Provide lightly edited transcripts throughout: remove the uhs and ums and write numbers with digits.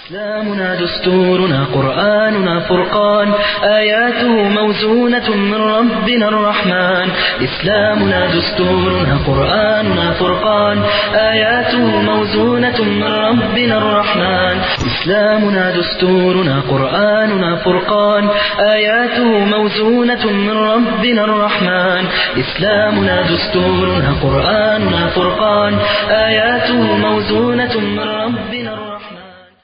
إسلامنا دستورنا قرآننا فرقان آياته موزونة من ربنا الرحمن إسلامنا دستورنا قرآننا فرقان آياته موزونة من ربنا الرحمن إسلامنا دستورنا قرآننا فرقان آياته موزونة من ربنا الرحمن إسلامنا دستورنا قرآننا فرقان آياته موزونة من ربنا الرحمن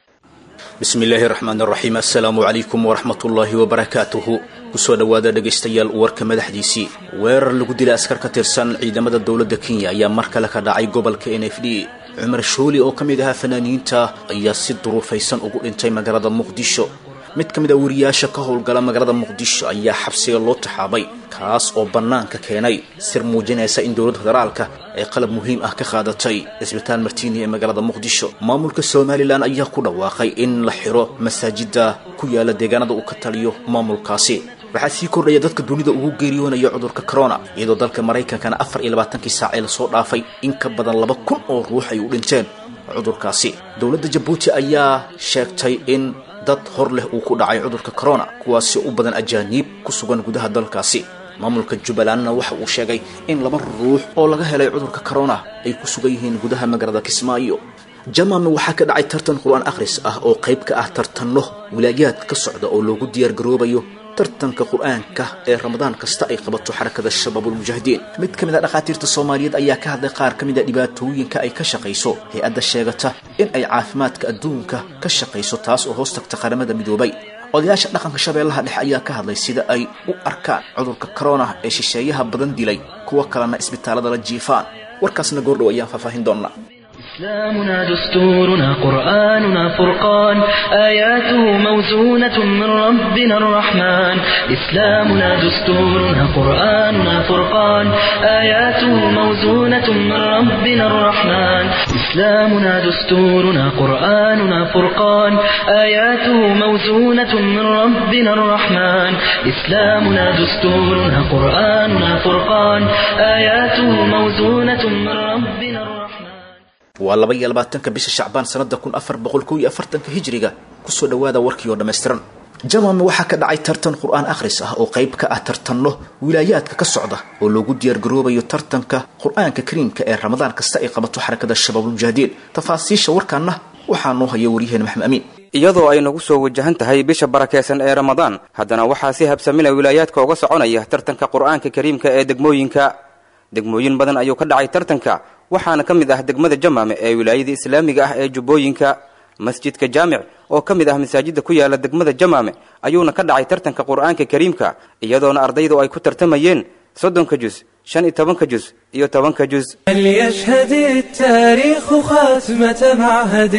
بسم الله الرحمن الرحيم السلام عليكم ورحمة الله وبركاته kusoo dhawaada dhageystayaal warka madaxdiisii weerar lagu dilay askar ka tirsan ciidamada dawladda Kenya ayaa mar kale ka dhacay gobolka NFD Umar Shooli oo kamid ah fanaaniinta ayaa si duruufaysan ugu dhintay magaalada Muqdisho mid kamid ah wariyaasha ka howlgala magaalada Muqdisho ayaa xabsiga loo taxaabay kaas oo banaanka keenay sir muujinaysa in dawladda federaalka ay qalab muhiim ah ka qaadatay isbitaal Martini ee magaalada Muqdisho maamulka Soomaaliland ayaa ku dhawaaqay in la xiro masaajida ku yaala deegaanada uu ka taliyo maamulkaasi waxaa sii kordhaya dadka dunida ugu geeriyoonaya cudurka corona iyadoo dalka Mareykankana 24 saac la soo dhaafay in ka badan 2,000 oo ruux ay u dhinteen cudurkaasi dawladda Djibouti ayaa sheegtay in dad hor leh uu ku dhacay cudurka corona kuwaasi u badan ajaanib ku sugan gudaha dalkaasi maamulka Jubbaland waxa uu sheegay in 2 ruux oo laga helay cudurka corona ay ku sugan yihiin gudaha magaalada Kismaayo jamam waxa ka dhacay tartan quraan akhris ah oo qayb ka ah tartanno wilaayad ka socda oo loogu diyaar garoobayo tartanka quraanka ee Ramadaan kasta ay qabato xarakada Shabaabul Mujaahidiin mid kamid ah dhaqaatiirta Soomaaliyeed ayaa ka hadlay qaar kamid ah dhibaatooyinka ay ka shaqeyso hay'adda sheegata in ay caafimaadka adduunka ka shaqeyso taas oo hoos tagta qaramada midoobay odayaasha dhaqanka Shabeellaha Dhexe ayaa ka hadlay sida ay u arkaan cudurka corona ee shisheeyaha badan dilay kuwa kalena isbitaalada la jiifaan warkaasna goordhow ayaan faahfaahin doonaa إسلامنا دستورنا قرآننا فرقان آياته موزونة من ربنا الرحمن إسلامنا دستورنا قرآننا فرقان آياته موزونة من ربنا الرحمن إسلامنا دستورنا قرآننا فرقان آياته موزونة من ربنا الرحمن إسلامنا دستورنا قرآننا فرقان آياته موزونة من ربنا الرحمن والله 22 bisha Shacbaan sanada 1440 hijriga kusoo dhawaada warkii oo dhameystiran jamam waxa ka dhacay tartan quraan akhris ah oo qayb ka ah tartanno wilaayadka ka socda oo loogu diyaar garoobayo tartanka quraanka kariimka ee Ramadaan kasta ay qabato xarakada Shabaabul Mujaahidiin tafaasiisha warkaana waxaa noo haya wariyeen Maxamed Amiin iyadoo ay nagu soo wajahan tahay bisha barakeysan ee Ramadaan haddana waxaa si habsamina wilaayadka uga soconaya tartanka quraanka kariimka ee degmooyin badan ayuu ka dhacay tartanka waxaana kamid ah degmada Jamaame ee wilaayada Islaamiga ah ee Jubbooyinka masjidka Jaamic oo kamid ah masaajida ku yaala degmada Jamaame ayuuna ka dhacay tartanka quraanka kariimka iyadoona ardaydu ay ku tartamayeen 30 juz 15 juz iyo 10 juz ليشهد التاريخ خاتمة معهد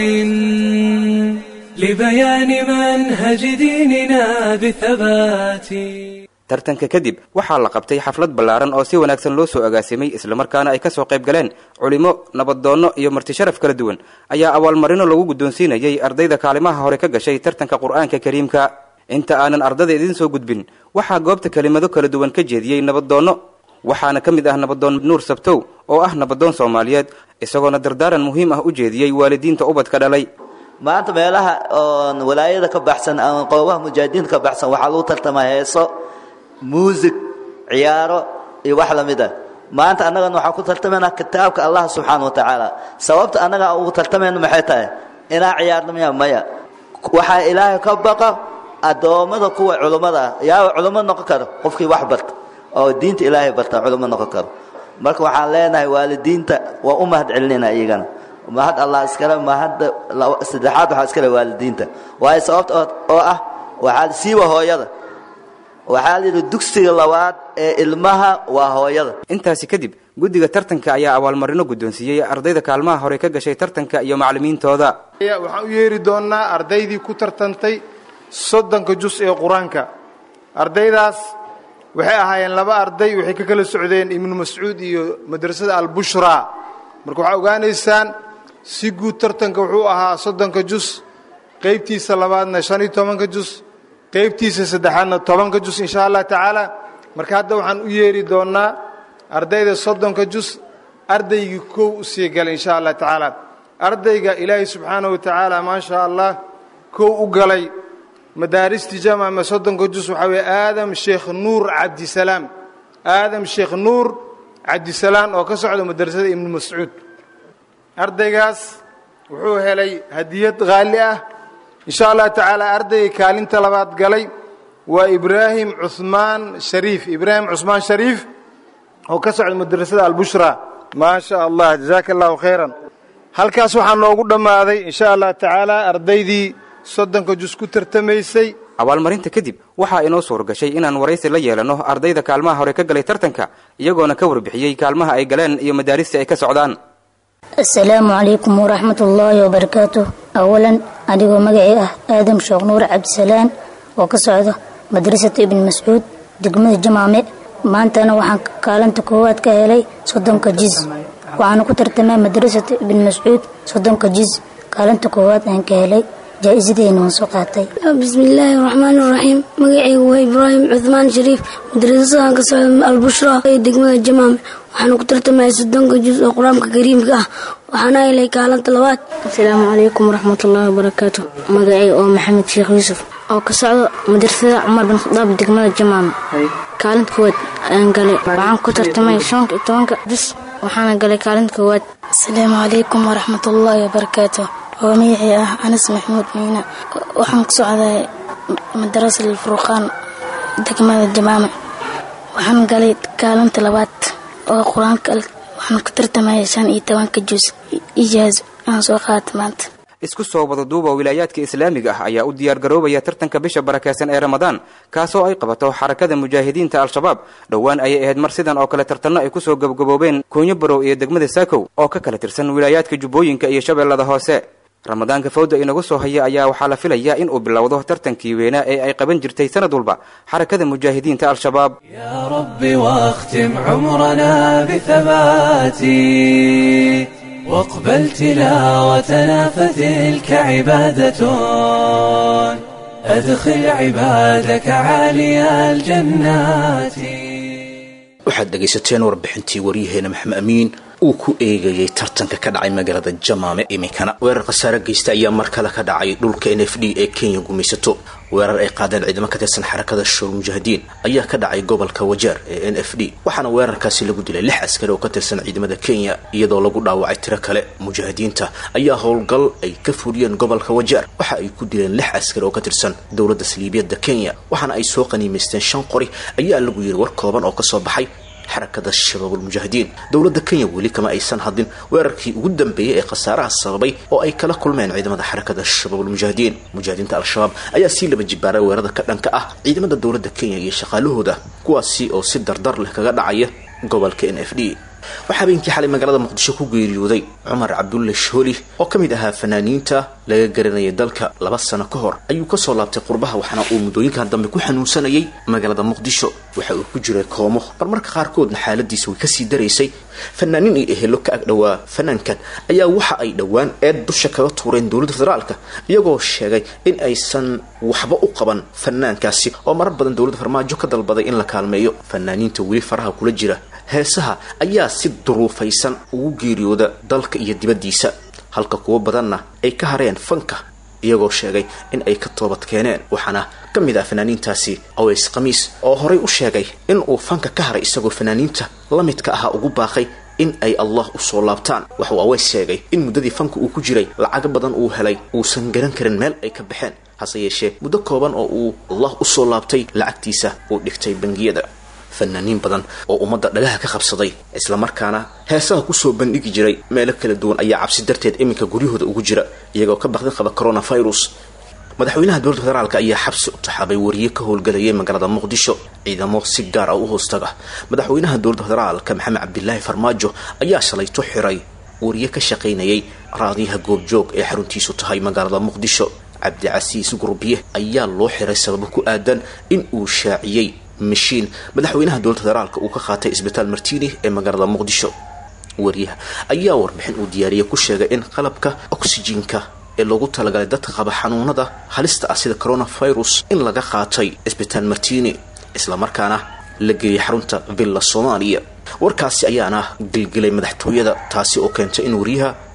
لبيان منهج ديننا بثبات tartanka kadib waxaa la qabtay xaflad ballaaran oo si wanaagsan loo soo agaasimay isla markaana ay ka soo qayb galeen culimo nabadoono iyo marti sharaf kala duwan ayaa awaalmarino lagu guddoonsiinayay ardayda kaalimaha hore ka gashay tartanka quraanka kariimka inta aanan ardayda idin soo gudbin waxaa goobta kelimado kala duwan ka jeediyay nabadoono waxaana kamid ah nabadoon Nuur Sabtow oo ah nabadoon Soomaaliyeed isagoona dardaaran muhiim ah u jeediyay waalidiinta ubadka dhalay maanta meelaha oo walaayada ka baxsan ama qowmaha mujaahidiinta ka baxsan waxa lagu tartamay heeso موسيقى عيارة يوحلا مدا ما أنت أنا نوح أقول تلتمنا كتابك الله سبحانه وتعالى سببت أنا أقول تلتمنا محيطه إلى عيار ميا ميا وحى إلهي كبقى أدوم هذا قوة علماء يا علماء نقكر قفكي وحبرت أو دينت إلهي برت علماء نقكر مرك وحالنا والدين وأمهد علنا إيجانا ما هاد الله أسكره ما هاد استدحات وحاسكره والدين وهاي سببت وحال سيوه هو يده waxaa la dugsiga labaad ee ilmaha waa hooyada intaasi kadib gudiga tartanka ayaa awaalmarino guddoonsiiyay ardayda kaalmaha hore ka gashay tartanka iyo macallimiintooda waxaan u yeeri doonaa ardaydii ku tartantay 30 juz ee quraanka ardaydaas waxay ahaayeen 2 arday waxay ka kala socdeen ibnu Mas'uud iyo madrasada al-Bushra marka waxa ogaanaysaan si guud tartanka wuxuu ahaa 30 juz qaybtiisa labaadna 15 juz qaybtiisa saddexaadna 10 juz insha Allah taala marka hadda waxaan u yeeri doonaa ardayda 30 juz ardayga koow u sii gal insha Allah taala ardayga Ilaahay subhanahu wa taala ma sha Allah kow u galay madaaristii jaamaca soddonka jus waxaa weeye aadam sheekh nuur cabdisalaam aadam sheekh nuur cabdisalaam oo ka socda madrasada ibnu mascuud ardaygaas wuxuu helay hadiyad qaali ah insha allah tacaala ardayga kaalinta labaad galay waa ibraahim cusmaan shariif oo ka socda madrasada albushra maa sha allah jazaaka allahu khayran halkaas waxaa noogu dhammaaday insha allah tacaala ardaydii soddonka jus ku tartamaysay abaalmarinta kadib waxaa inoo suurgashay inaan waraysi la yeelano ardayda kaalmaha hore ka galay tartanka iyagoona ka warbixiyey kaalmaha ay galeen iyo madaarista ay ka socdaan. assalaamu calaykum waraxmatullaahi wabarakaatuh. awalan adigoo magacii ah aadam sheekh nuur cabdisalaam oo ka socda madrasada ibn mascuud degmada jamaame, maantana waxaan kaalinta koowaad ka helay 30 jiz. waxaana ku tartamay madrasada ibn mascuud 30 jiz, kaalinta koowaad aan ka helay jaa'isadeena waan soo qaatay. bismillaahi raxmaani raxiim. magacaygu waa ibraahim cusmaan shariif, madrasadaan ka socda albushra ee degmada jamaame. waxaana ku tartamay 30 juz oo qur-aanka kariimka ah, waxaana helay kaalinta labaad. assalaamu calaykum waraxmatullaahi wabarakaatu. magacayga oo maxamed sheekh yuusuf oo ka socda madrasada cumar bin khadaab degmada jamaame, kaalinta koowaad aan galay. waxaan ku tartamay 15 juz, waxaana galay kaalinta koowaad. assalaamu calaykum waraxmatullaahi wabarakaatu. oo magacii ah anas maxamuud miina, waxaan ka socday madrasada alfurqaan degmada jamaame, waxaan galay kaalinta labaad oo qur-aanka. waxaan ku tartamay 15 juz ijaaz aan soo qaatay maanta. isku soo wada duuba wilaayaadka islaamiga ah ayaa u diyaar garoobaya tartanka bisha barakeysan ee Ramadaan, kaasoo ay qabato xarakada mujaahidiinta al-shabaab. dhowaan ayay ahayd mar sidan oo kale tartanno ay ku soo gabagaboobeen Koonyo Barow iyo degmada Saakow oo ka kala tirsan wilaayaadka Jubbooyinka iyo Shabeellada Hoose. ramadaanka fawda inagu soo haya ayaa waxaa la filayaa in uu bilowdo tartankii weynaa ee ay qaban jirtay sanad walba xarakada mujaahidiinta al-shabaab. يا ربي واختم عمرنا بثباتي واقبل تلاوتنا فتلك عبادة أدخل عبادك عالي الجنات. waxaad dhegaysateen warbixintii waryaheena maxamed amiin uu ku eegayay tartanka ka dhacay magaalada jamaame. iminkana weerar khasaare geysta ayaa mar kale ka dhacay dhulka NFD ee Kenya gumaysato. weerar ay qaadeen ciidamo ka tirsan xarakada shabaab mujaahidiin ayaa ka dhacay gobolka Wajeer ee NFD, waxaana weerarkaasi lagu dilay 6 askari oo ka tirsan ciidamada Kenya iyadoo lagu dhaawacay tiro kale. mujaahidiinta ayaa howlgal ay ka fuliyeen gobolka Wajeer waxa ay ku dileen 6 askari oo ka tirsan dawladda Saldhigyada Kenya, waxaana ay soo qaniimaysteen 5 qori ayaa lagu yiri war kooban oo ka soo baxay xarakada shabaab mujaahidiin. dawladda Kenya weli kama aysan hadin weerarkii ugu dambeeyay ee khasaaraha sababay oo ay kala kulmeen ciidamada xarakada shabaab mujaahidiin. mujaahidiinta al-shabaab ayaa si laba jibaaray weerarada ka dhanka ah ciidamada dawladda Kenya iyo shaqaalahooda, kuwaasi oo si dardar leh kaga dhacaya gobolka NFD. waxaa beenkii xalay magaalada muqdisho ku geeriyooday cumar cabdulle shooli oo ka mid ahaa fanaaniinta laga garanayay dalka 2 sano ka hor. ayuu ka soo laabtay qurbaha, waxaana uu muddooyinkan dambe ku xanuunsanayay magaalada muqdisho. waxa uu ku jiray koomo, marmarka qaarkoodna xaaladiisa way ka sii daraysay. fanaaniin iyo ehelo ka agdhowaa fanaankan ayaa waxa ay dhowaan eed dusha kaga tuureen dowladda federaalka, iyagoo sheegay in aysan waxba u qaban fanaankaasi oo marar badan dowladda farmaajo ka dalbaday in la kaalmeeyo. fanaaniinta weli faraha kula jira heesaha ayaa si duruufaysan ugu geeriyooda dalka iyo dibaddiisa, halka kuwa badanna ay ka hareen fanka iyagoo sheegay in ay ka toobad keeneen. waxaana ka mid ah fanaaniintaasi Aways Khamiis oo horay u sheegay in uu fanka ka haray isagoo fanaaniinta la midka ahaa ugu baaqay in ay Allah u soo laabtaan. waxa uu Aways sheegay in muddadii fanka uu ku jiray lacag badan uu helay uusan garan karin meel ay ka baxeen, hase yeeshee muddo kooban oo uu Allah u soo laabtay lacagtiisa uu dhigtay bangiyada. fanaaniin badan oo ummadda dhagaha ka qabsaday isla markaana heesaha ku soo bandhigi jiray meelo kala duwan ayaa cabsi darteed iminka guryahooda ugu jira iyagoo ka baqdin qaba coronavirus. madaxweynaha dowladda federaalka ayaa xabsi u taxaabay wariye ka howlgalayay magaalada muqdisho. ciidamo si gaar ah u hoostaga madaxweynaha dowladda federaalka maxamed cabdilaahi farmaajo ayaa shalayto xiray wariye ka shaqaynayay raadiyaha goobjoog ee xaruntiisu tahay magaalada muqdisho. cabdicasiis gurbiye ayaa loo xiray sababo ku aadan in uu shaaciyay mashiin madaxweynaha dowladda federaalka uu ka qaatay isbitaal Martini ee magaalada muqdisho. wariyaha ayaa warbixin uu diyaariyay ku sheegay in qalabka oksijiinka ee loogu talagalay dadka qaba xanuunada halista ah sida coronavirus in laga qaatay isbitaal Martini isla markaana la geeyay xarunta Villa Soomaaliya. warkaasi ayaana gilgilay madaxtooyada, taasi oo keentay in wariyaha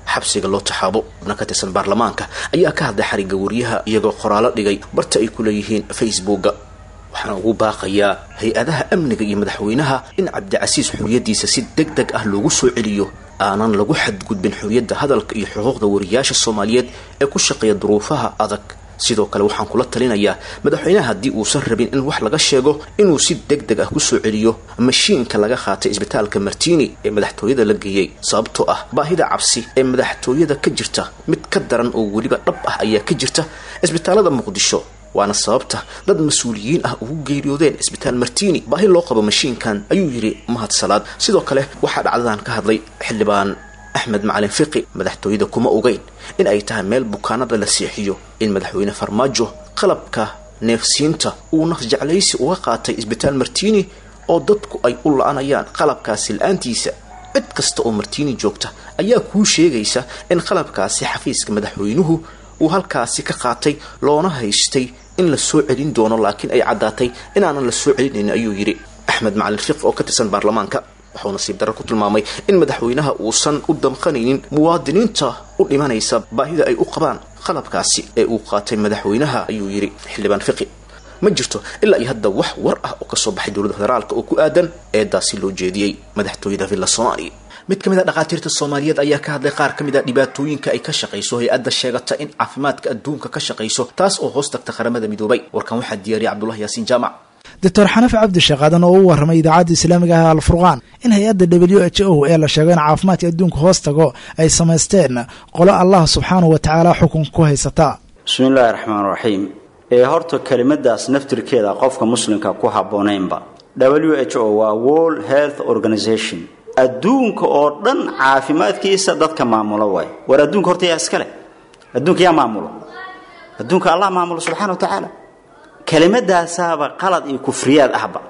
xabsiga loo taxaabo. xubno ka tirsan baarlamaanka ayaa ka hadlay xariga wariyaha iyagoo qoraalo dhigay barta ay ku leeyihiin facebooka. waxaana ugu baaqayaa hay-adaha amniga iyo madaxweynaha in cabdicasiis xuriyadiisa si degdeg ah loogu soo celiyo, aanan lagu xadgudbin xuriyadda hadalka iyo xuquuqda wariyaasha Soomaaliyeed ee ku shaqeeya duruufaha adag. sidoo kale waxaan kula talinayaa madaxweynaha haddii uusan rabin in wax laga sheego inuu si degdeg ah ku soo celiyo mashiinka laga qaatay isbitaalka Martini ee madaxtooyada la geeyay, sababtoo ah baahida cabsi ee madaxtooyada ka jirta mid ka daran oo waliba dhab ah ayaa ka jirta isbitaalada Muqdisho. waana sababta dad mas'uuliyiin ah ugu geeriyoodeen isbitaal Martini baahi loo qabo mashiinkan, ayuu yiri Mahad Salaad. sidoo kale waxaa dhacdadan ka hadlay xildhibaan Ahmed Macalin Fiqi. madaxtooyada kuma ogeyn in ay tahay meel bukaanada la seexiyo in madaxweyne Farmaajo qalabka neefsiinta uu naf jeclaysi uga qaatay isbitaal Martini oo dadku ay u la'anayaan qalabkaasi la'aantiisa. cid kasta oo Martini joogta ayaa ku sheegaysa in qalabkaasi xafiiska madaxweynuhu uu halkaasi ka qaatay loona haystay in la soo celin doono, laakiin ay cadaatay in aanan la soo celinayn, ayuu yiri Ahmed Macalin Fiqi oo ka tirsan baarlamaanka. wuxuu nasiib darro ku tilmaamay in madaxweynaha uusan u damqanaynin muwaadiniinta u dhimanaysa baahida ay u qabaan qalabkaasi ee uu qaatay madaxweynaha, ayuu yiri xildhibaan Fiqi. ma jirto ilaa iyo hadda wax war ah oo ka soo baxay dowladda federaalka oo ku aadan eedaasi loo jeediyay madaxtooyada Villa Soomaaliya. mid kamid ah dhaqaatiirta Soomaaliyeed ayaa ka hadlay qaar kamid ah dhibaatooyinka ay ka shaqeyso hay'adda sheegata in caafimaadka adduunka ka shaqeyso taas oo hoos tagta qaramada midoobay. warkan waxaa diyaariyay Cabdullah Yaasiin Jaamac. دكتور حنف عبد الشقادن oo u warramay idaacadda Islaamiga Al-Furqaan in hay'adda WHO ee la sheegay in caafimaadka adduunka hoos tago ay sameysteen qolo Allah subhanahu wa ta'ala xukun ku haysata. Bismillahir Rahmanir Rahiim. horta kelimadaas naftirkeeda qofka muslimka ku haboonaynba. WHO waa World Health Organization. adduunka oo dhan caafimaadkiisa dadka maamulo way. war adduunka horta yaa iskale. adduunka yaa maamulo. adduunka Allah maamulo subhanahu wa ta'ala. kelimadaasaba qalad iyo kufriyaad ahba.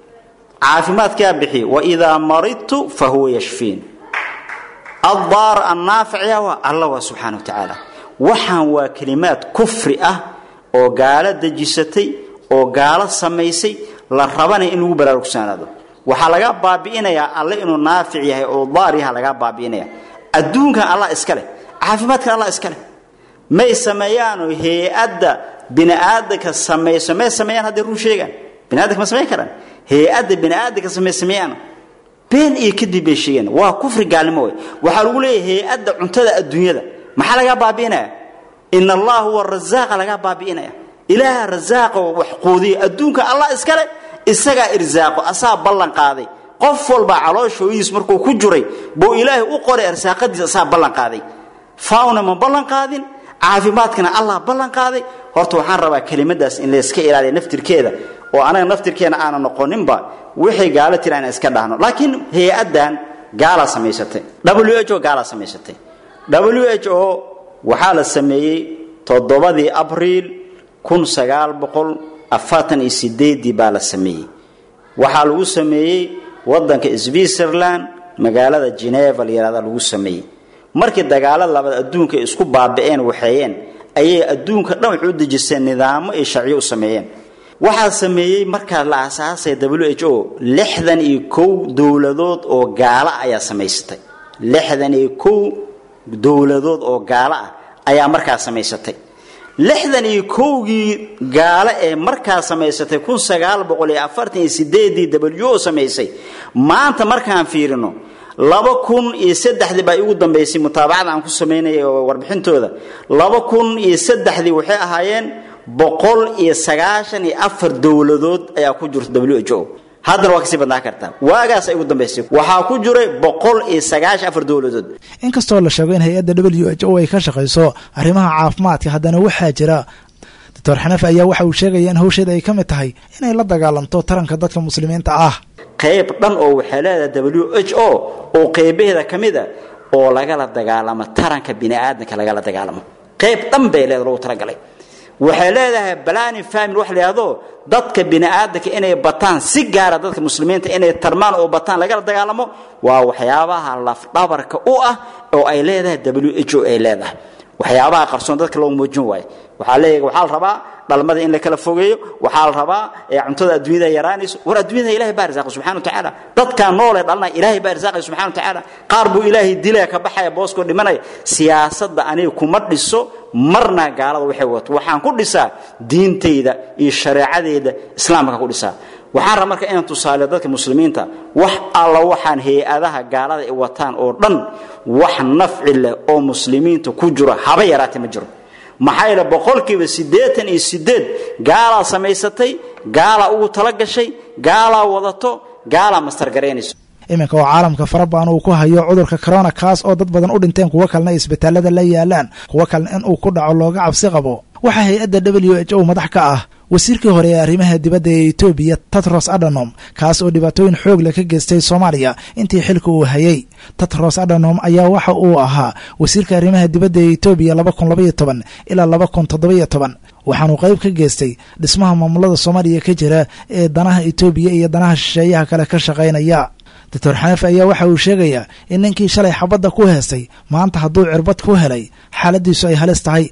caafimaadka bixi wa idha maridtu fa huwa yashfin. ad-dar an-nafi'a wa Allah subhanahu wa ta'ala. waxaan waa kalimaad kufri ah oo gaala dajisatay oo gaala sameysay la rabana in lagu baraarugsanaado. waxa laga baabi'inayaa Allah inuu naafic yahay oo daar yahay laga baabi'inayaa. adduunka Allah iskale. caafimaadka Allah iskale. ma sameeyaan hay'adda bini'aadamka sameeyaan hadii ruu sheegan bini'aadamka ma sameeyaan karaan hay'adda bini'aadamka sameeyaan been iyo kadib bay sheegan waa kufri gaalnimo way. waxa lagu leeyahay hay'adda cuntada adduunyada maxaa laga baabi'inaya inna Allah huwa ar-razzaq laga baabi'inaya ilaaha razzaq wax quudiya adduunka Allah iskale isaga irzaaqo asaa ballan qaaday qof walba calooshooyis markuu ku jiray buu ilaahay u qoray arsaaqadiisa asaa ballan qaaday fauna ma ballan qaadin caafimaadkana Allah ballan qaaday. horta waxaan rabaa kelimadaas in la iska ilaaliyo naftirkeeda oo anaga naftirkeena aan noqoninba wixii gaala tiraan iska dhaahno. laakiin hay'adan gaala sameysatay WHO gaala sameysatay. WHO waxaa la sameeyay 7 Abriil 1948 baa la sameeyay. waxaa lagu sameeyay wadanka Switzerland magaalada Geneva la yiraahdo lagu sameeyay. markii dagaalada labada adduunka isku baaba'een waxayeen ayay adduunka dhan u dejisay nidaamo ay sharci u sameeyeen. waxa sameeyay marka la aasaasay WHO 61 dawladood oo gaala ayaa sameysatay. 61 dawladood oo gaala ah ayaa markaa sameysatay. 61gii gaala ee markaa sameysatay 1948 WHO sameysay. maanta markaan fiirino 2003 baa ugu dambeysay mutaabacada aan ku sameynay warbixintooda. 2003 waxay ahaayeen 194 dawladood ayaa ku jirta WHO. haddana waa ka sii badnaa kartaa. waagaas ay ugu dambeysay waxaa ku jiray 194 dawladood. inkastoo la sheego in hay'adda WHO ay ka shaqeyso arrimaha caafimaadka, haddana waxaa jira Dr. Xanaf ayaa waxa uu sheegay in hawsheeda ay kamid tahay inay la dagaalanto taranka dadka muslimiinta ah. qayb dhan oo waxay leedahay WHO oo qaybaheeda kamid ah oo laga la dagaalamo taranka bini'aadamka laga la dagaalamo. qayb dhan bay leedahay loo talagalay. waxay leedahay planning family wax leeyahay dadka bini'aadamka inay bataan si gaar ah dadka muslimiinta inay tarmaan oo bataan laga la dagaalamo waa waxyaabaha laf dhabarka u ah oo ay leedahay WHO ay leedahay. waxyaabaha qarsoon dadka loo muujin waayo waxaa la rabaa dhalmada in la kala fogeeyo waxaa la rabaa cuntada adduunyada yaraanayso war adduunyada ilaahay baa risaaqay subxaanahu wa ta'ala dadka nool ee dhalna ilaahay baa risaaqay subxaanahu wa ta'ala qaar buu ilaahay dilay ka baxaya boosko dhimanay siyaasadda aniga kuma dhiso marna gaalada waxaan ku dhisaa diinteyda iyo shariicadeeda islaamka ku dhisaa waxaan rabaa marka inaan tusaale dadka muslimiinta wax alla waxaan hay'adaha gaalada ay wataan oo dhan wax nafci leh oo muslimiinta ku jiro haba yaraatay ma jiro maxay la boqolkiiba 88 gaala samaysatay gaala ugu tala gashay gaala wadato gaala master gareynayso iminka oo caalamka farabaan uu ku hayo cudurka corona kaas oo dad badan u dhinteen kuwa kalena isbitaalada la yaalaan kuwa kalena in uu ku dhaco looga cabsi qabo waxa hay'adda WHO madax ka ah wasiirkii hore ee arrimaha dibadda ee Itoobiya Tedros Adhanom kaas oo dhibaatooyin xoog leh ka geystay Soomaaliya intii xilka uu hayay Tedros Adhanom ayaa waxa uu ahaa wasiirka arrimaha dibadda ee Itoobiya 2012 ilaa 2017 waxaanu qayb ka geystay dhismaha maamulada Soomaaliya ka jira ee danaha Itoobiya iyo danaha shisheeyaha kale ka shaqeynaya Dr. Xanaaf ayaa waxa uu sheegaya in ninkii shalay xabadda ku heestay maanta hadduu cirbad ku helay xaaladiisu ay halis tahay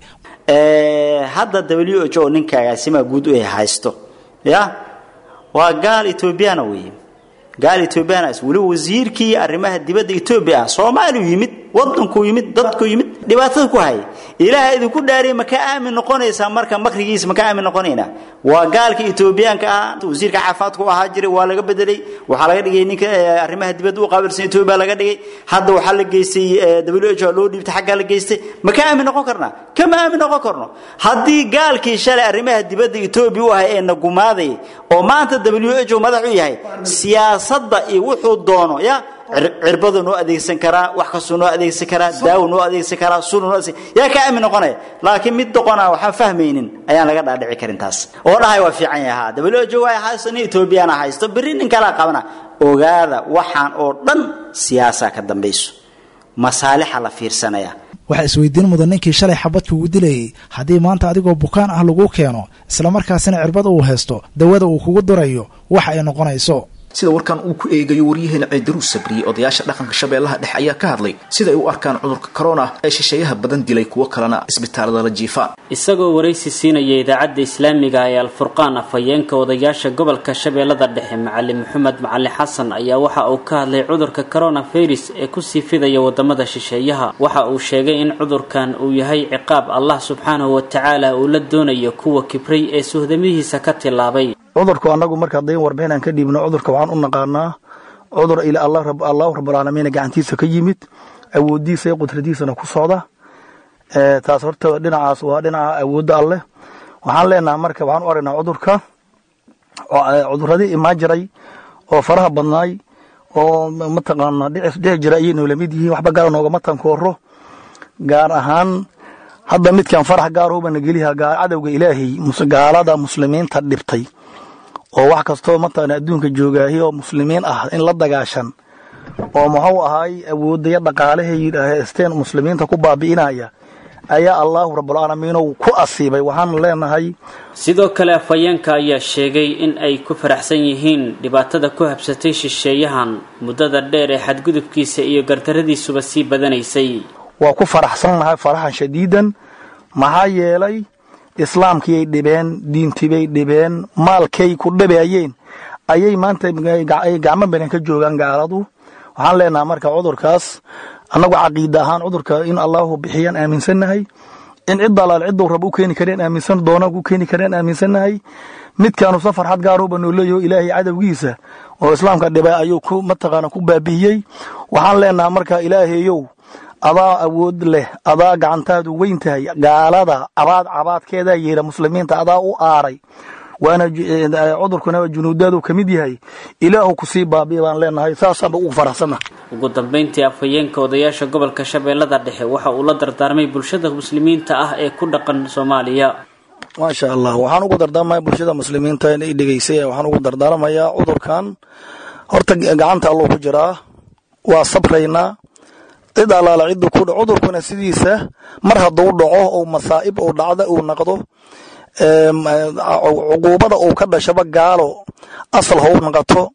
hadda WHO ninkaasima guud u haysto ya waa gaal Ethiopian weey gaal Ethiopian wali wasiirkii arrimaha dibadda Ethiopia Soomaaliya yimid wadanku yimid dadku yimid dhibaatada ku hay ilaahay idin ku dhaariyay ma ka aamin noqonaysa marka makrigiisa ma ka aamin noqonayna waa gaalka Ethiopian ka wasiirka caafimaadku ahaa jiray waa laga bedelay waxa laga dhigay ninka arrimaha dibadda u qaabilsan Ethiopia laga dhigay hadda waxa la geystay WHO loo dhiibtay xagga la geystay ma ka aamin noqon karna kama aamin noqon karno hadii gaalkii shalay arrimaha dibadda Ethiopia u ahaa ee nagumaaday oo maanta WHO madax u yahay siyaasadda iyo wuxuu doono ya cirbadu noo adeegsan karaa wax kasto noo adeegsan karaa daawo noo adeegsan karaa sun noo adeegsan yaa ka aamin noqonay laakiin mid doqona waxaan fahmaynin ayaan laga dhaadhici karin taas oo dhahay waa fiican yahay WHO ay haysan Ethiopia haysto biriin kala qabana ogaada waxaan oo dhan siyaasad ka dambayso masaalixa la fiirsanaya waxa isweydiin mudan ninkii shalay xabadka ugu dilayay hadii maanta adigoo bukaan ah lagu keeno isla markaasina cirbad uu haysto dawada uu kugu durayo waxa ay noqonayso sida warkan uu ku eegayo wariyaheen Ciidaru Sabri odayaasha dhaqanka Shabeellaha dhexe ayaa ka hadlay sida ay u arkaan cudurka corona ee shisheeyaha badan dilay kuwa kalena isbitaalada la jiifaan isagoo wareysi siinaya idaacadda Islaamiga ee Al-Furqaan afayeenka odayaasha gobolka Shabeellada dhexe Macallin Maxamed Macallin Xasan ayaa waxa uu ka hadlay cudurka coronavirus ee ku sii fidaya wadamada shisheeyaha waxa uu sheegay in cudurkan uu yahay ciqaab Allah subhanahu wa ta'ala uu la doonayo kuwa kibray ee suhdamihiisa ka tilaabay cudurku anagu marka dayn warbixinaan ka dhiibno cudurka waxaan u naqaanaa cudur ila Allah rabbul alamin gacantiisa ka yimid awoodiisa iyo qudradiisana ku socda taas horta dhinacaas waa dhinaca awoodda Allah waxaan leenahay marka waxaan u aragnaa cudurka cuduradii imaajiray oo faraha badnaay oo mataqaana dhici jiray inuu la mid yihiin waxba gaar nooga matan kooro gaar ahaan hadda midkan farax gaar oo bana geliha cadawga Ilaahay musgaalada muslimiinta dhibtay oo wax kasto matana adduunka joogaahay oo muslimiin ah in la dagaashan oo maxuu ahay awoodaya dhaqaalaha isteen muslimiinta ku baabiinaya ayaa Allah rabbul alamin ku asiibay waxaan leenahay sidoo kale afayeenka ayaa sheegay in ay ku faraxsan yihiin dhibaatada ku habsatay shisheeyahan muddada dheer ee xadgudubkiisa iyo gardaradiisuba sii badanaysay waa ku faraxsanahay faraxan shadiidan maxaa yeelay islaamkii ay dhibeen diintii bay dhibeen maalkay ku dhabeeyeen ayay maanta gacmo badan ka joogan gaaladu waxaan leenahay marka cudurkaas anagu caqiida ahaan cudurka in Allahu bixiyaan aaminsanahay in cid dalaal cid uu rabo u keeni kareen aaminsan doona ku keeni kareen aaminsanahay midkaanu safar xad gaar oo banoo leeyo Ilaahay cadawgiisa oo islaamka dhibay ayuu ku mataqaana ku baabiyay waxaan leenahay marka Ilaahayow adaa awood leh adaa gacantaadu weyn tahay gaalada cabaadkeeda yeera muslimiinta adaa u aaray waana cudurkuna junuudadu kamid yahay Ilaahu ku sii baabiyo baan leenahay saasaba ugu faraxsana ugu dambeyntii afayeenka odayaasha gobolka Shabeellada dhexe waxa uu la dardaarmay bulshada muslimiinta ah ee ku dhaqan Soomaaliya ma sha Allah waxaan ugu dardaarmay bulshada muslimiinta inay dhageysay waxaan ugu dardaarmayaa cudurkan horta gacanta Allah ku jira waa sabrayna cid alaala cid ku cudurkuna sidiisa mar hadduu dhaco oo masaa'ib oo dhacda oo naqdo cuquubada oo ka dhashaba gaalo asal hoo naqato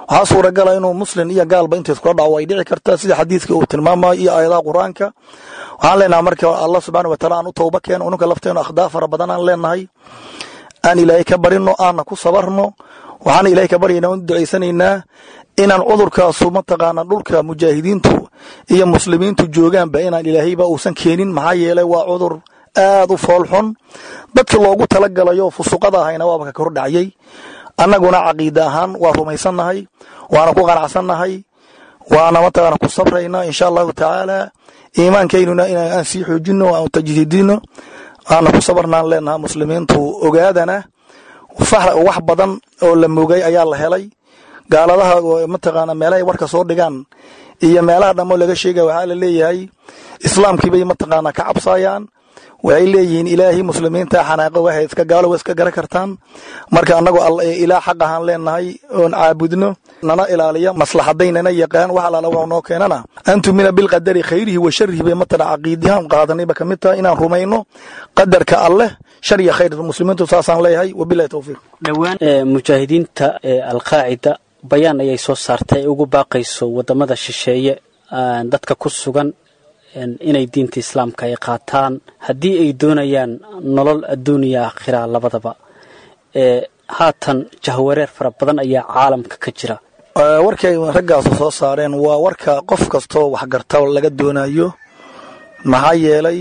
waxaa suuragala inuu muslim iyo gaalba inta iskula dhaco way dhici kartaa sida xadiidka uu tilmaamayo iyo aayadaha qur-aanka waxaan leenahay marka allah subxaana wataala aan u tawba keeno ununka lafteenu akhdaa fara badan aan leenahay aan ilaahay ka barino aanna ku sabarno waxaan ilaahay ka baryaynaa u ducaysanaynaa inaan cudurkaasu mataqaana dhulka mujaahidiintu iyo muslimiintu joogaanba inaan ilaahayba uusan keenin maxaa yeelay waa cudur aad u foolxun dadkii loogu talagalayo fusuqada ahayna waaba ka kor dhacyay annaguna caqiida ahaan waa rumaysannahay waana ku qanacsannahay waana mataqaana ku sabraynaa insha allahu tacaala iimaankaynuna inaan sii xoojino aan tajdiidino aana ku sabarnaan leenaha muslimiintu ogaadana wax badan oo la moogay ayaa la helay gaaladaha mataqaana meelahay warka soo dhigaan iyo meelaha dhammo laga sheegaya waxaa la leeyahay islaamkii bay mataqaana ka cabsaayaan waxay leeyihiin ilaahay muslimiinta xanaaqo waxay iska gaalo iska gara kartaan marka annagu ilaa xaq ahaan leenahay oon caabudno nana ilaaliya maslaxadaynana yaqaan wax alaala wax noo keenana antu mina bilqadari khayrihi wa sharrihi bay matala caqiidihan qaadanayba ka mid tahay inaan rumayno qadarka alleh shar iyo khayr muslimiintu saasaan leeyahay wabillahi tawfiiq dhowaan mujaahidiinta alqaacida bayaan ayay soo saartay ugu baaqayso wadamada shisheeye dadka ku sugan inay diinta islaamka ay qaataan haddii ay doonayaan nolol adduuniya aakhira labadaba haatan jahwareer fara badan ayaa caalamka ka jira warkay raggaasu soo saareen waa warka qof kastoo waxgarta laga doonayo maxaa yeelay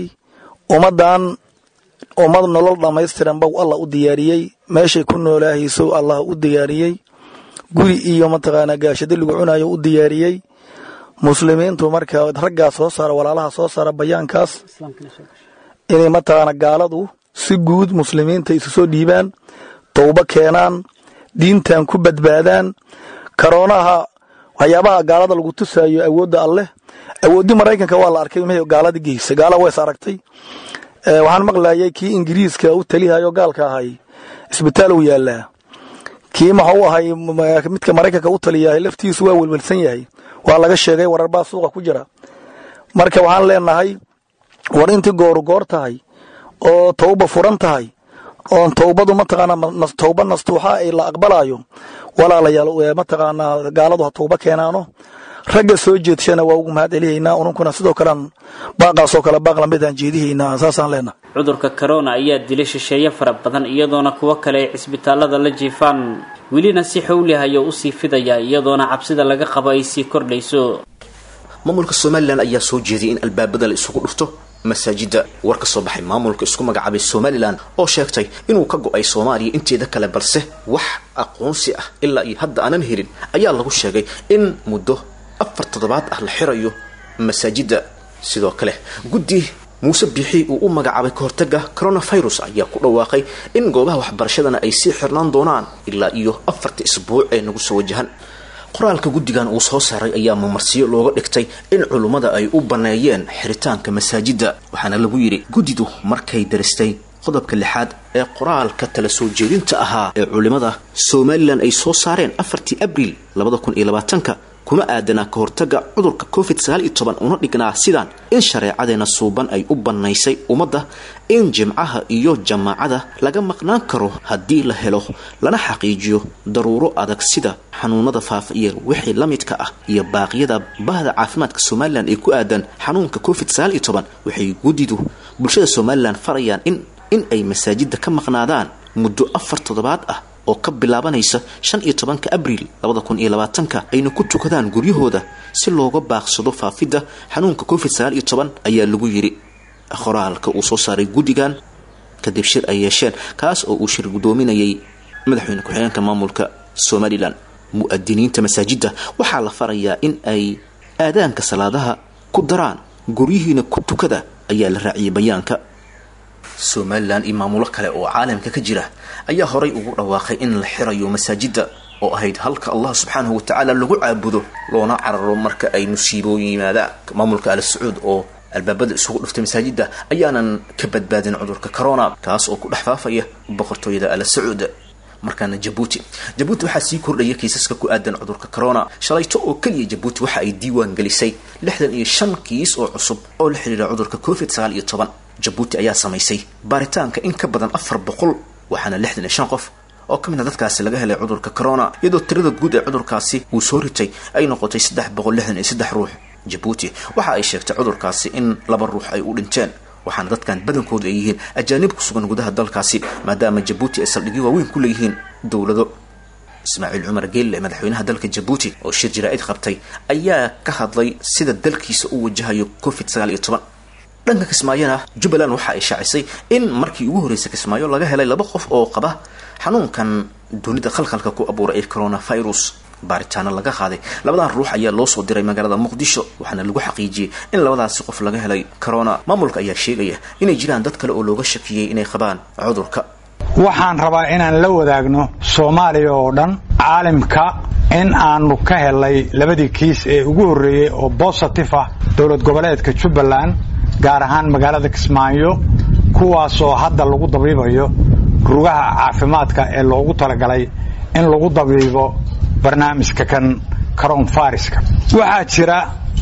ummad nolol dhammaystiran bau allah u diyaariyey meeshay ku noolaahayso allah u diyaariyey guri iyo mataqaana gaashado lagu cunayo u diyaariyey muslimiintu marka raggaa soo saara walaalaha soo saara bayaankaas inay mataqaana gaaladu si guud muslimiinta isu soo dhiibaan tawba keenaan diintan ku badbaadaan karoonaha waxyaabaha gaalada lagu tusaayo awoodda alleh awooddii maraykanka waa la arkay maxay gaalada geysa gaala ways aragtay waxaan maqlayay kii ingiriiska u talihayo gaalka ahay isbitaal uu yaalaa kii maxuu ahay midka maraykanka u taliyahay laftiisu waa welwelsan yahay waa laga sheegay warar baa suuqa ku jira marka waxaan leenahay war intii goor tahay oo tawba furan tahay oo tawbadu mataqaana tawba nastuuxa ay la aqbalayo walaalayaal mataqaana gaaladu ha tawba keenaano ragga soo jeedshana waa ugu mahad celiyaynaa ununkuna sidoo kale baaqaasoo kale baaq lamidaan jeedihaynaa saasaan leenahay cudurka corona ayaa dilay shisheeye fara badan iyadoona kuwa kale ay cisbitaalada la jiifaan welina si xowli hayo u sii fidaya iyadoona cabsida laga qabo ay sii kordhayso maamulka Soomaaliland ayaa soo jeediyay in albaabada la isugu dhufto masaajida war ka soo baxay maamulka isku magacaabay Soomaaliland oo sheegtay inuu ka go'ay Soomaaliya inteeda kale balse wax aqoonsi ah ilaa iyo hadda aanan helin ayaa lagu sheegay in muddo 4 toddobaad ah la xirayo masaajida sidoo kale guddi Muuse Bixi uu u magacaabay ka hortagga coronavirus ayaa ku dhawaaqay in goobaha waxbarashadana ay sii xirnaan doonaan ilaa iyo 4 isbuuc ee nagu soo wajahan qoraalka guddigan uu soo saaray ayaa mamarsiyo looga dhigtay in culimada ay u baneeyeen xiritaanka masaajida waxaana lagu yiri guddidu markay daristay qodobka 6 ee qoraalka tala soo jeedinta ahaa ee culimada Soomaaliland ay soo saareen 4 Abriil 2020 kuna aadana ka hortagga cudurka COVID-19 una dhignaa sidaan in shareecadeena suuban ay u banaysay umada in jimcaha iyo jamaacada laga maqnaan karo haddii la helo lana xaqiijiyo daruuro adag sida xanuunada faafiya wixii la midka ah iyo baaqyada bahda caafimaadka Soomaaliland ee ku aadan xanuunka COVID-19 waxay gudidu bulshada Soomaaliland farayaan in ay masaajida ka maqnaadaan muddo 4 toddobaad ah oo ka bilaabanaysa 15 Abriil 2020 ayna ku tukadaan guryahooda si looga baaqsado faafida xanuunka COVID-19 ayaa lagu yiri qoraalka uu soo saaray guddigan kadib shir ay yeesheen kaas oo uu shir gudoominayay madaxweyne ku-xigeenka maamulka Soomaaliland mu'adiniinta masaajida waxaa la farayaa in ay aadaanka salaadaha ku daraan guryihiina ku tukada ayaa la raaciyay bayaanka Soomaaliland imaamulo kale oo caalamka ka jira ayaa horay ugu dhawaaqay in la xirayo masaajida oo ahayd halka Allah subhanahu wa ta'ala lagu caabudo loona cararo marka ay musiibooyin yimaadaan maamulka Al Sacuud oo albaabada isugu dhuftay masaajida ayaanan ka badbaadin cudurka corona kaas oo ku dhaxfaafaya boqortooyada Al Sacuud markaana Djibouti waxa sii kordhaya kiisaska ku aadan cudurka corona shalayto oo kaliya Djibouti waxa ay diiwaan gelisay 65 kiis oo cusub oo la xiriira cudurka COVID-19 Djibouti ayaa samaysay baaritaanka in ka badan 400 waxaana 65 qof oo kamid ah dadkaasi laga helay cudurka corona iyadoo tirada guud ee cudurkaasi uu soo ritay ay noqotay 363 ruux Djibouti waxa ay sheegtay cudurkaasi in 2 ruux ay u dhinteen waxaana dadkan badankoodu ay yihiin ajaanib ku sugan gudaha dalkaasi maadaama Djibouti ay saldhigyo waaweyn ku leeyihiin dawlado Ismaaciil Cumar Geelle madaxweynaha dalka Djibouti oo shir jiraa'id qabtay ayaa ka hadlay sida dalkiisa uu wajahayo COVID-19 dhanka Kismaayana Jubbaland waxa ay shaacisay in markii ugu horeysay Kismaayo laga helay 2 qof oo qaba xanuunkan dunida khalkhalka ku abuuray coronavirus baaritaano laga qaaday labadan ruux ayaa loo soo diray magaalada Muqdisho waxaana lagu xaqiijiyay in labadaasi qof laga helay corona maamulka ayaa sheegaya inay jiraan dad kale oo looga shakiyay inay qabaan cudurka waxaan rabaa inaan la wadaagno Soomaaliya oo dhan caalamka in aanu ka helay labadii kiis ee ugu horeeyay oo positive ah dawlad goboleedka Jubbaland gaar ahaan magaalada Kismaayo kuwaas oo hadda lagu dabiibayo rugaha caafimaadka ee loogu talagalay in lagu dabiibo barnaamijka kan coronaviruska waxaa jira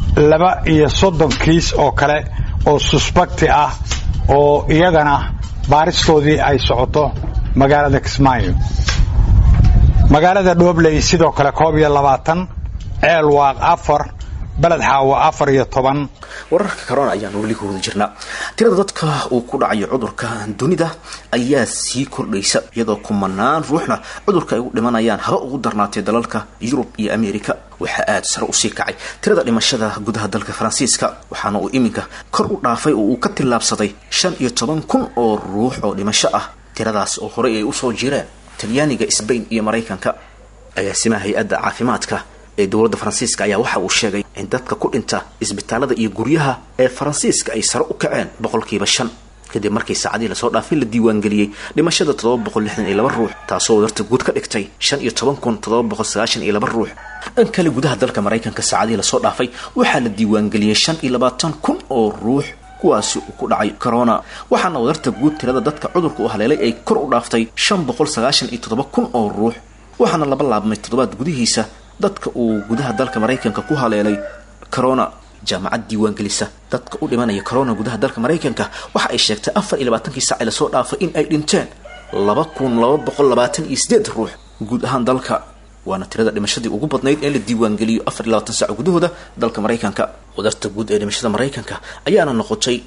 32 kiis oo kale oo suspect ah oo iyagana baaristoodii ay socoto magaalada Kismaayo magaalada Dhobley sidoo kale 22 ceel waaq 4 balad xaawa 14 wararka corona ayaan wali ku wada jirnaa tirada dadka uu ku dhacayo cudurka dunida ayaa sii kordhaysa iyadoo kumanaan ruuxna cudurka ay u dhimanayaan haba ugu darnaatay dalalka Yurub iyo Ameerika waxa aad sare u sii kacay tirada dhimashada gudaha dalka Faransiiska waxaana uu iminka kor u dhaafay oo uu ka tilaabsaday 15,000 oo ruux oo dhimasho ah tiradaas oo hore ay u soo jireen Talyaaniga Spain iyo Mareykanka ayaa simaa hay'adda caafimaadka ee dawladda Faransiiska ayaa waxa uu sheegay in dadka ku dhinta isbitaalada iyo guryaha ee Faransiiska ay sare u kaceen 5% kadib markii saacadii la soo dhaafay la diiwaan galiyay dhimashada 762 ruux taasoo wadarta guud ka dhigtay 15,792 ruux in kale gudaha dalka Mareykanka saacadii la soo dhaafay waxa la diiwaan galiyay 25,000 oo ruux kuwaasi uu ku dhacay corona waxaana wadarta guud tirada dadka cudurka u haleelay ay kor u dhaaftay 597,000 oo ruux waxaana laba laabmay toddobaad gudihiisa dadka uu gudaha dalka Mareykanka ku haleelay corona jaamacad diiwaan gelisa dadka u dhimanaya corona gudaha dalka Mareykanka waxa ay sheegtay 24 saac la soo dhaafay in ay dhinteen 2228 ruux guud ahaan dalka waana tirada dhimashadii ugu badnayd ee la diiwaan geliyo 24 saac gudahooda dalka Mareykanka wadarta guud ee dhimashada Mareykanka ayaana noqotay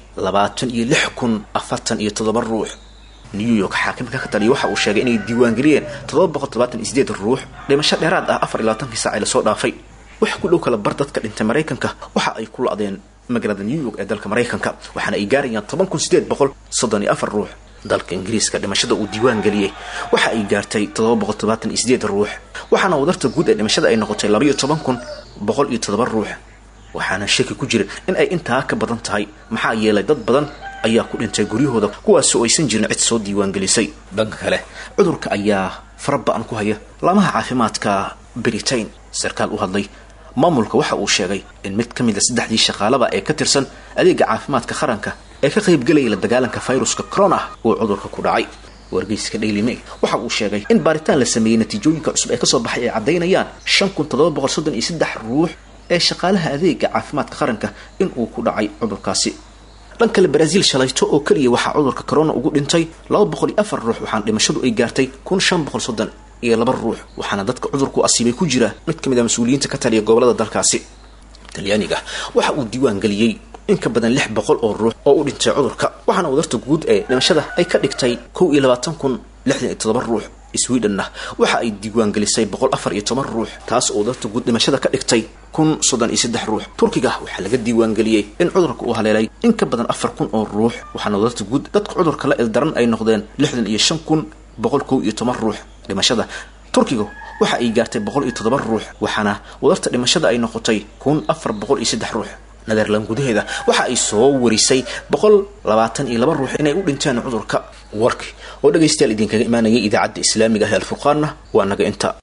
26,047 ruux New York xaakimka ka taliya waxa uu sheegay inay diiwaan geliyeen 778 ruux dhimasho dheeraad ah 24 saac la soo dhaafay wax ku dhow kala bar dadka dhintay Mareykanka waxa ay ku laadeen magaalada New York ee dalka Mareykanka waxaana ay gaarayaan 18,834 ruux dalka Ingiriiska dhimashada uu diiwaan geliyay waxa ay gaartay 778 ruux waxaana wadarta guud ee dhimashada ay noqotay 12,107 ruux waxaana shaki ku jira in ay intaa ka badan tahay maxaa yeelay dad badan ayaa ku dhintay guryahooda kuwaas oo aysan jirin cid soo diiwaan gelisay dhanka kale cudurka ayaa farabaan ku haya laamaha caafimaadka Britain sarkaal u hadlay maamulka waxa uu sheegay in mid kamid ah 3 shaqaalaba ee ka tirsan adeega caafimaadka qaranka ee ka qayb galay la dagaalanka viruska corona oo cudurka ku dhacay wargeyska Daily Mail waxa uu sheegay in baaritaan la sameeyay natiijooyinka cusub ee ka soo baxay ay cadeynayaan 5,733 ruux ee shaqaalaha adeega caafimaadka qaranka in uu ku dhacay cudurkaasi dhanka Brazil shalayto oo kaliya waxa cudurka corona ugu dhintay 204 ruux waxaan dhimashadu ay gaartay 1,532 ruux waxaana dadka cudurku asiibay ku jira mid kamid ah mas'uuliyiinta ka taliya gobolada dalkaasi Talyaaniga waxa uu diiwaan galiyay in ka badan 600 oo ruux oo u dhintay cudurka waxaana wadarta guud ee dhimashada ay ka dhigtay 22,067 ruux Sweden waxa ay diiwaan gelisay 114 ruux taas oo wadarta guud dhimashada ka dhigtay 1,033 ruux Turkiga waxa laga diiwaan galiyay in cudurka uu haleelay in ka badan 4,000 oo ruux waxaana wadarta guud dadka cudurka la ildaran ay noqdeen 65,111 ruux dhimashada Turkiga waxa ay gaartay 107 ruux waxaana wadarta dhimashada ay noqotay 1,403 ruux Netherlands gudaheeda waxa ay soo warisay 122 ruux inay u dhinteen cudurka warki oo dhageystayaal idinkaga imaanayay idaacadda Islaamiga ah ee Al Furqaan waa naga inta